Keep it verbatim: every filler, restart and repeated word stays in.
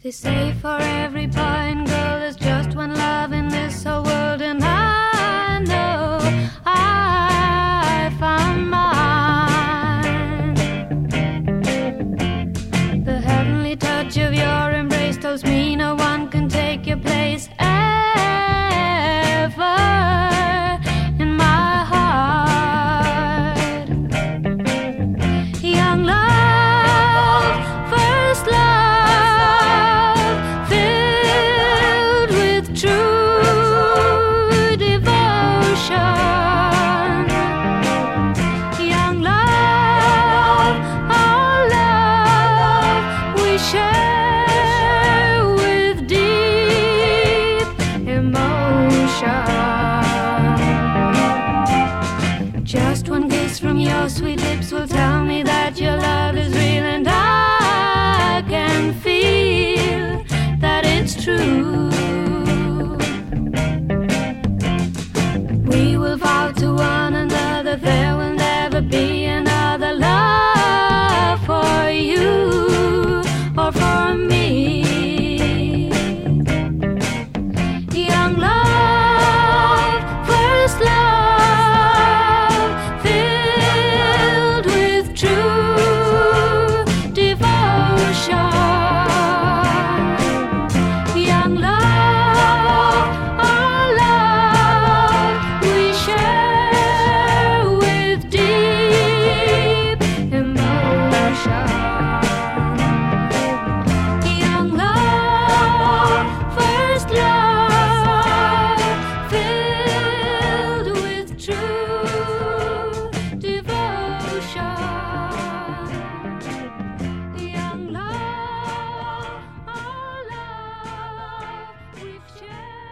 They say for every boy and girl there's just one love in this whole world, and I know I found mine. The heavenly touch of your embrace tells me no one can take your place ever in my heart. Young love, first love, just one kiss from your sweet lips will tell me that your love is real, and I can feel that it's true.